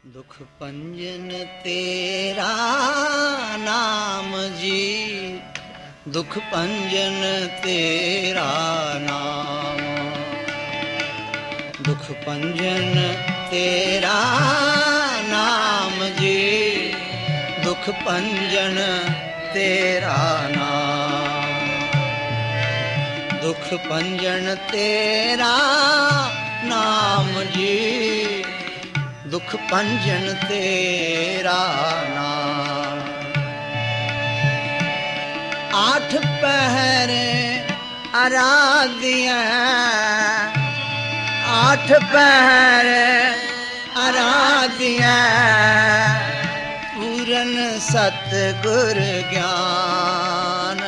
दुख पंजन तेरा नाम जी, दुख पंजन तेरा नाम, दुख पंजन तेरा नाम जी, दुख पंजन तेरा नाम, दुख पंजन तेरा नाम जी, दुख पंजन तेरा नाम। आठ पहर आराध्य, आठ पहर आराध्य, पूरन सतगुर ज्ञान,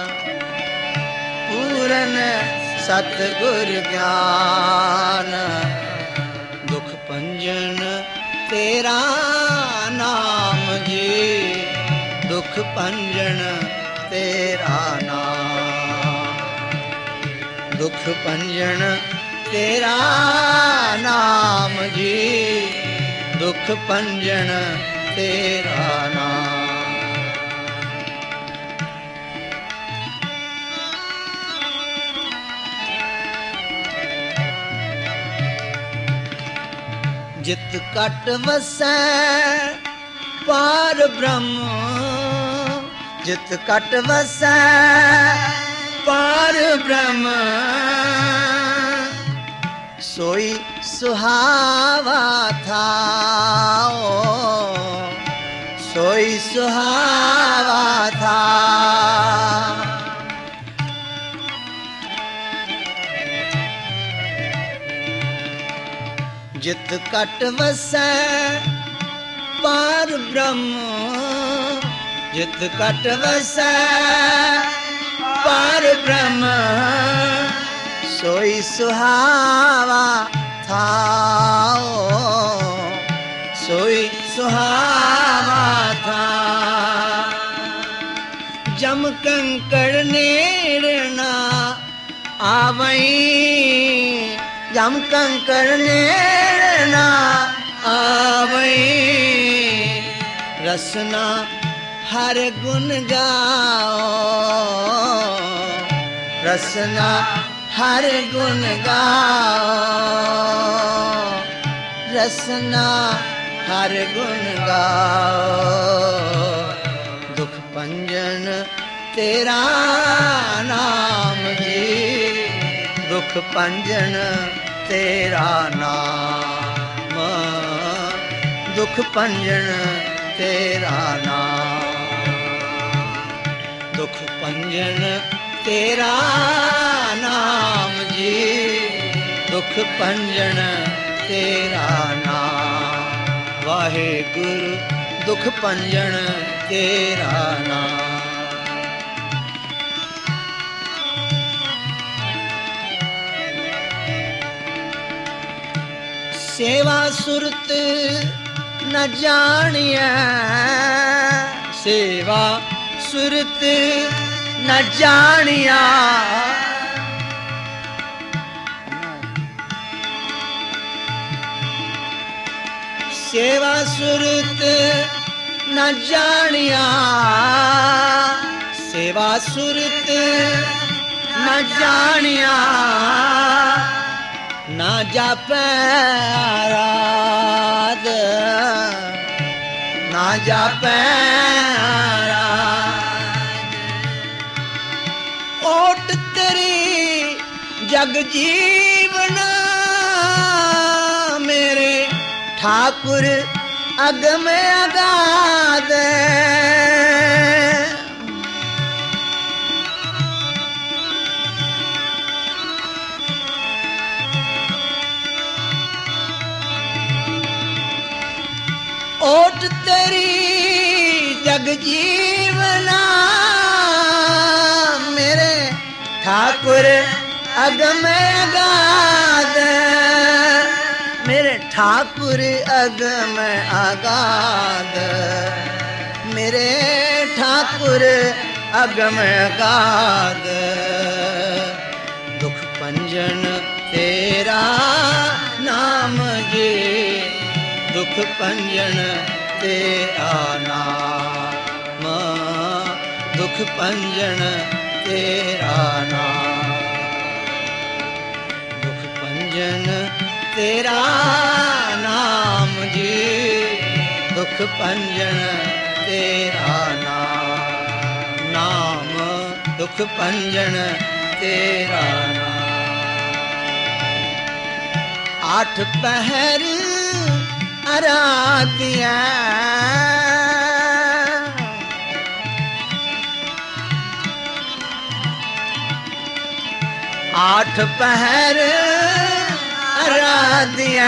पूरन सतगुर ज्ञान, दुख पंजन तेरा नाम जी, दुख पंजन तेरा नाम, दुख पंजन तेरा नाम जी, दुख पंजन तेरा नाम। जित कट वसै पार ब्रह्म, जित कट वसै पार ब्रह्म, सोई सुहावा था, सोई सुहावा था। जित कट वसै पार ब्रह्म, जित कट वसै पार ब्रह्म, सोई सुहावा था, सोई सुहावा था। जम कंकड़ नेड़ ना आवई, जम कंकड़ नेड़ ना आवई, रसना हर गुण गाओ, रसना हर गुण गाओ, रसना हर गुण गाओ, दुख पंजन तेरा नाम जी, दुख पंजन तेरा नाम, दुख पंजन तेरा नाम, दुख पंजन तेरा नाम जी, दुख पंजन तेरा नाम। वाहे गुरु दुख पंजन तेरा नाम। सेवा सुरत न जानिया, सेवा सुरत न जानिया, सेवा सुरत न जानिया, सेवा सुरत न जानिया, ना जापै आराध, ना जापै आराध, ओट तेरी जग जीवना, मेरे ठाकुर अगम अगाध, ओट तेरी जग जीवना, मेरे ठाकुर अगम अगाध, मेरे ठाकुर अगम अगाध, मेरे ठाकुर अगम अगाध, दुख पंजन तेरा नाम जी, दुख पंजन तेरा नाम, दुख पंजन तेरा नाम, दुख पंजन तेरा नाम जी, दुख पंजन तेरा नाम, नाम दुख पंजन तेरा नाम। आठ पहर आराधिया, आठ पहर आराधिया,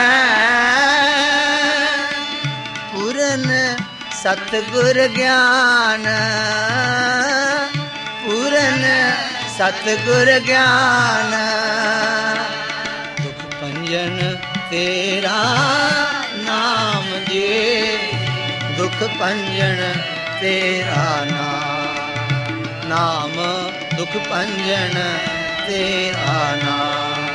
पूरन सतगुर ज्ञान, पूरन सतगुर ज्ञान, दुख पंजन तेरा नाम जी, दुख पंजन तेरा नाम, नाम दुख पंजन तेरा नाम,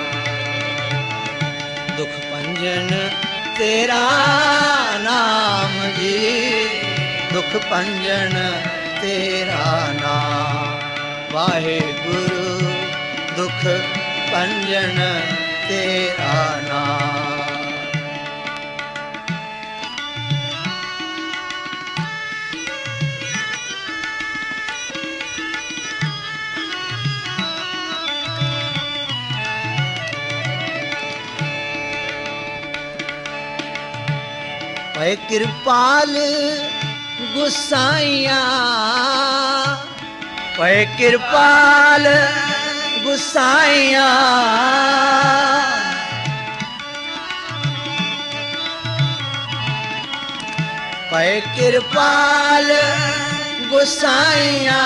दुख पंजन तेरा नाम जी, दुख पंजन तेरा नाम, वाहेगुरु दुख पंजन तेरा नाम। पै कृपाल गुसाइया, पै कृपाल गुसाइया, पै कृपाल गुसाइया,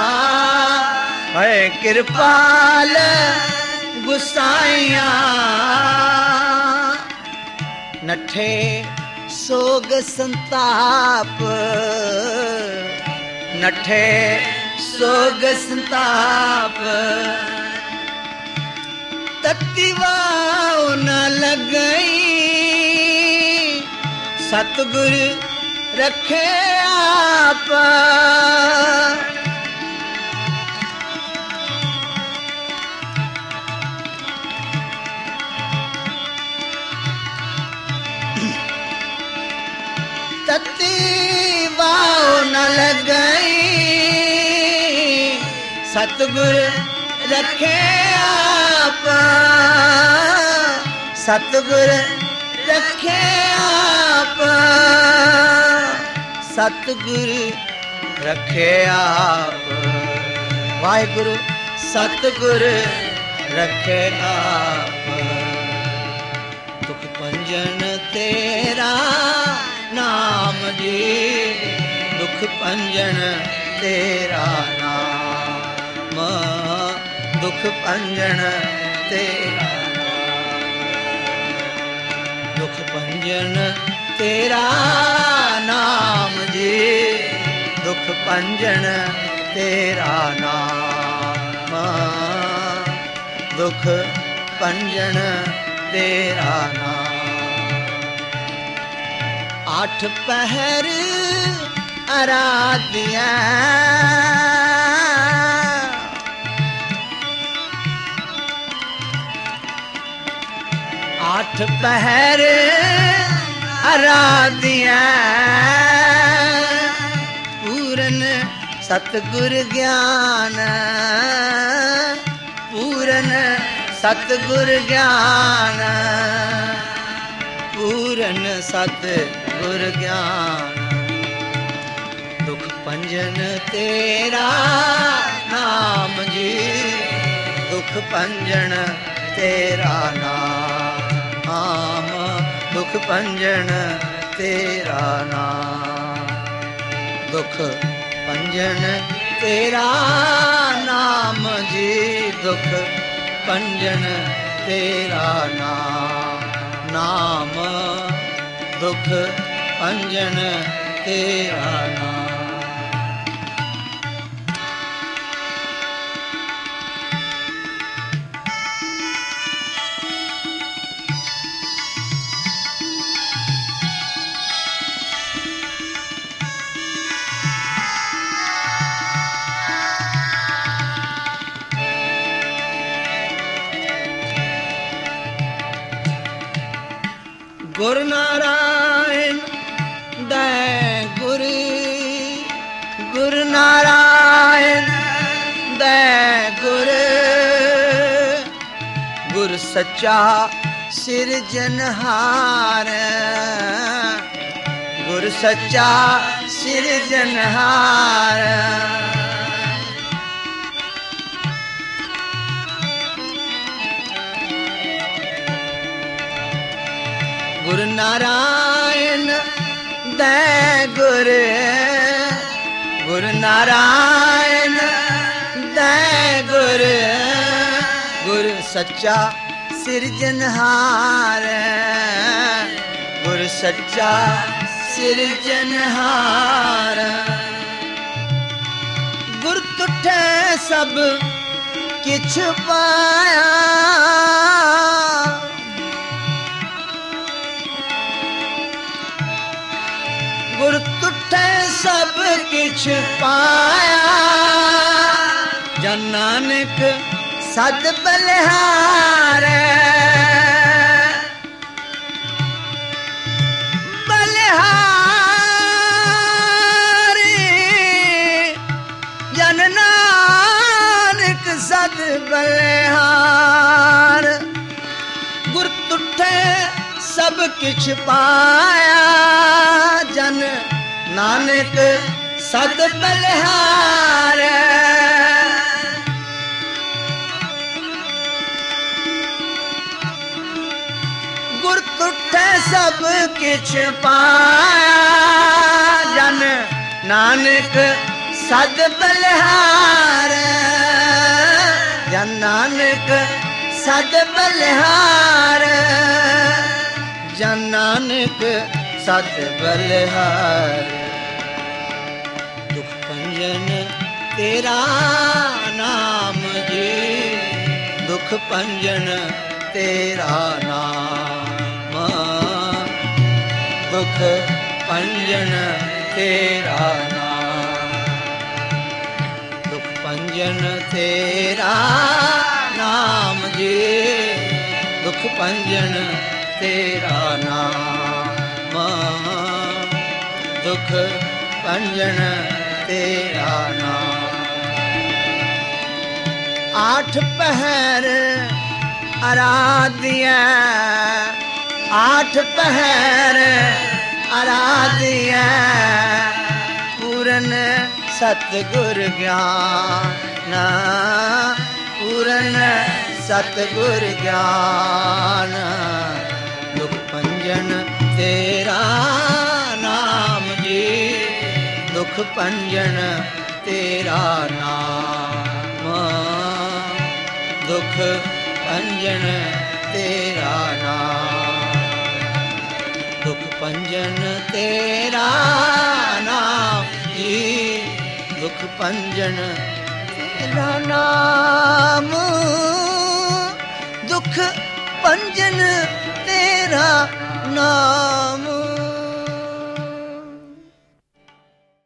पै कृपाल गुसाइया, नठे सोग संताप, नठे सोग संताप, तत्तिवाओ न लगई, सतगुर रखे आप, तत्तिवाओ न लगई, सतगुर रखे आप, सतगुर रखे आप, सतगुर रखे आप, वाहेगुरु सतगुर रखे आप, दुख पंजन तेरा नाम जी, दुख पंजन तेरा नाम, दुख पंजन तेरा नाम, दुख पंजन तेरा नाम जी, दुख पंजन तेरा नाम, दुख पंजन तेरा नाम। आठ पहर आराधिया, आठ पहर आराधिया, पूरन सतगुर ज्ञान, पूरन सतगुर ज्ञान, पूरन सतगुर ज्ञान, दुख पंजन तेरा नाम जी, दुख पंजन तेरा नाम, दुख पंजन तेरा नाम, दुख पंजन तेरा नाम जी, दुख पंजन तेरा नाम, नाम दुख पंजन तेरा नाम। ਗੁਰ ਨਾਰਾਇਣ ਦੈ ਗੁਰ, ਗੁਰ ਨਾਰਾਇਣ ਦੈ ਗੁਰ, ਗੁਰ ਸੱਚਾ ਸਿਰਜਨਹਾਰ, ਗੁਰ ਸੱਚਾ ਸਿਰਜਨਹਾਰ। ਗੁਰ ਨਾਰਾਇਣ ਦੈ ਗੁਰ, ਗੁਰ ਨਾਰਾਇਣ ਦੈ ਗੁਰ, ਗੁਰ ਸੱਚਾ ਸਿਰਜਨਹਾਰ, ਗੁਰ ਸੱਚਾ ਸਿਰਜਨਹਾਰ। ਗੁਰ ਤੁਠੈ ਸਭ ਕਿਛ ਪਾਇਆ, ਗੁਰ ਤੁਠੈ ਸਭ ਕਿਛ ਪਾਇਆ, ਜਨ ਨਾਨਕ ਸਦ ਬਲਿਹਾਰ, ਜਨ ਨਾਨਕ ਸਦ ਬਲਿਹਾਰ। ਗੁਰ ਤੁਠੈ ਸਭ ਕਿਛ ਪਾਇਆ, ਜਨ ਨਾਨਕ ਸਦ ਬਲਿਹਾਰ। ਗੁਰ ਤੁਠੈ ਸਭ ਕਿਛ ਪਾਇਆ, ਜਨ ਨਾਨਕ ਸਦ ਬਲਿਹਾਰ, ਜਨ ਨਾਨਕ ਸਦ ਬਲਿਹਾਰ, ਜਨ ਨਾਨਕ ਸਦ ਬਲਿਹਾਰ। ਦੁਖ ਭੰਜਨ ਤੇਰਾ ਨਾਮ ਜੀ, ਦੁਖ ਭੰਜਨ ਤੇਰਾ ਨਾਮ, ਦੁਖ ਭੰਜਨ ਤੇਰਾ ਨਾਮ, ਦੁਖ ਭੰਜਨ ਤੇਰਾ ਨਾਮ ਜੀ, ਦੁਖ ਭੰਜਨ ਤੇਰਾ ਨਾਮ, ਦੁਖ ਭੰਜਨ ਤੇਰਾ ਨਾਮ। ਆਠ ਪਹਿਰ ਅਰਾਧਿਆ, ਆਠ ਪਹਿਰ ਅਰਾਧਿਆ, ਪੂਰਨ ਸਤਿਗੁਰ ਗਿਆਨ, ਪੂਰਨ ਸਤਿਗੁਰ ਗਿਆਨ। ਦੁਖ ਭੰਜਨ ਤੇਰਾ ਨਾਮ ਜੀ, ਦੁਖ ਭੰਜਨ ਤੇਰਾ ਨਾਮ, ਦੁਖ ਭੰਜਨ ਤੇਰਾ ਨਾਮ, ਦੁਖ ਭੰਜਨ ਤੇਰਾ ਨਾਮ ਜੀ, ਦੁਖ ਭੰਜਨ ਤੇਰਾ ਨਾਮ, ਦੁਖ ਭੰਜਨ ਤੇਰਾ ਨਾਮ।